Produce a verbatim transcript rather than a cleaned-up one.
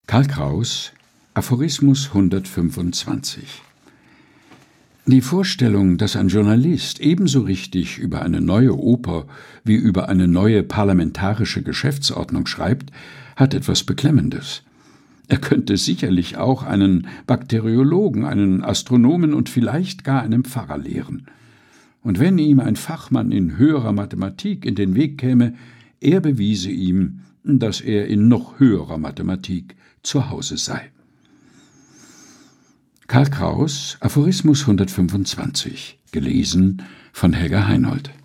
Karl Kraus, Aphorismus hundertfünfundzwanzig. Die Vorstellung, dass ein Journalist ebenso richtig über eine neue Oper wie über eine neue parlamentarische Geschäftsordnung schreibt, hat etwas Beklemmendes. Er könnte sicherlich auch einen Bakteriologen, einen Astronomen und vielleicht gar einen Pfarrer lehren. Und wenn ihm ein Fachmann in höherer Mathematik in den Weg käme, er bewiese ihm, dass er in noch höherer Mathematik zu Hause sei. Karl Kraus, Aphorismus hundertfünfundzwanzig, gelesen von Helga Heinold.